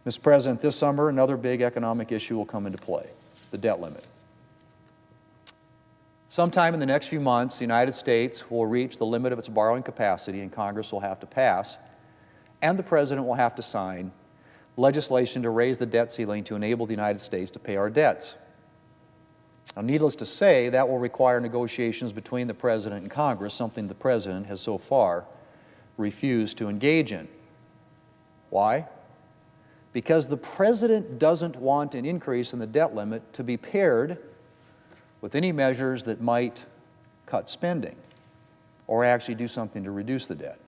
Mr. President, this summer, another big economic issue will come into play, the debt limit. Sometime in the next few months, the United States will reach the limit of its borrowing capacity, and Congress will have to pass, and the President will have to sign legislation to raise the debt ceiling to enable the United States to pay our debts. Now, needless to say, that will require negotiations between the President and Congress, something the President has so far refused to engage in. Why? Because the President doesn't want an increase in the debt limit to be paired with any measures that might cut spending or actually do something to reduce the debt.